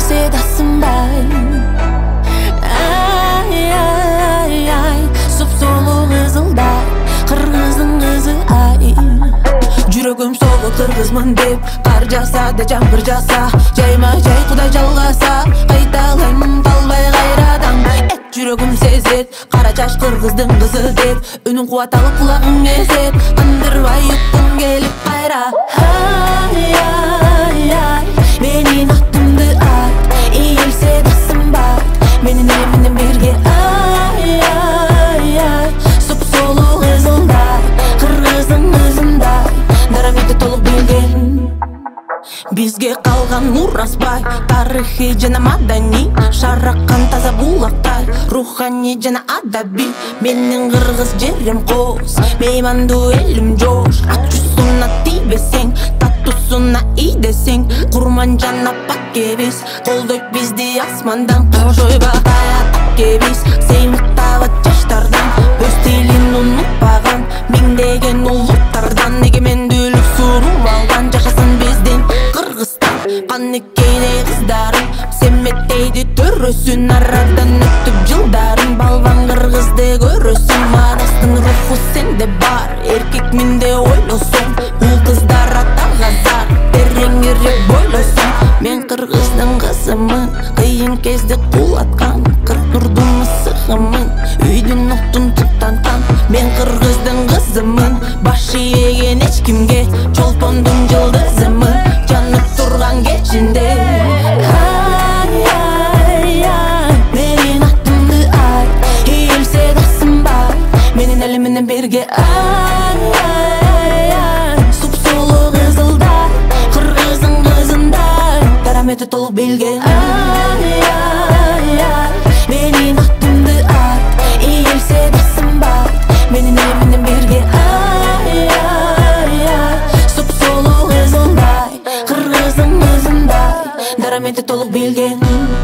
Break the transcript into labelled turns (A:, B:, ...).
A: иілсе да сынбай. Сұп-сұлу қызылдай, қырғыздың қызы ай. Жүрегім соғып қырғызмын деп, қар жаса да жаңбыр жаса, жайма-жай құдай жалғаса, қайталаймын талбай қайрадан. Жүрегім сезет, қара жаш қырғыздың қызы деп, үнің қуаталы құлағың езет, қандырбай ұйықтың келіп қайра. Менің атымды айт, иілсе да сынбай, менің елімнен бірге. Сұп-сұлу қызылдай, қырғыздың қызындай, дараметі толық білген. Бізге қалған мұразбай, тарихи жана мадани, шараққан таза булақтай, рухани жана адаби. Менің қырғыз жерім қос, мейманды елім жош. Ачусуна тийбесең, татусуна идесең, құрман жана паккебіз, қолдойт бізді асмандан. Қожойба таятап кебіз, сеймықтағы жаштардан, өз тілін ұнытпаған меңдеген ұлттардан. Егеменділік сурум алған жашасын бізден Қырғызстан. Қанекейдей қыздарым семеттейді төрөсүн, арадан өтіп жылдарым балван қырғызды көрөсүн. Манастың руху сенде бар, еркек менде ойлосуң, бұл қыздар атағазар, тереңірек бойлосуң. Мен қырғыздың қызымын, қиын кезде құлатқан, қырық нұрдың мысығымын, үйдің оқтын тұттанған. Мен қырғыздың қызымын, башы иеген ешкімге, чолпондың жылдызымын, жанып тұрған кешінде. Менің атымды айт, иілсе да сынбай, менің әлемімнен бірге. Сұп-сұлу қызылдай, қырғыздың қызындай, дараметі толық білген. Менің атымды айт, иілсе да сынбай, менің әлемімнен бірге. Сұп-сұлу қызылдай, қырғыздың қызындай, дараметі толық білген.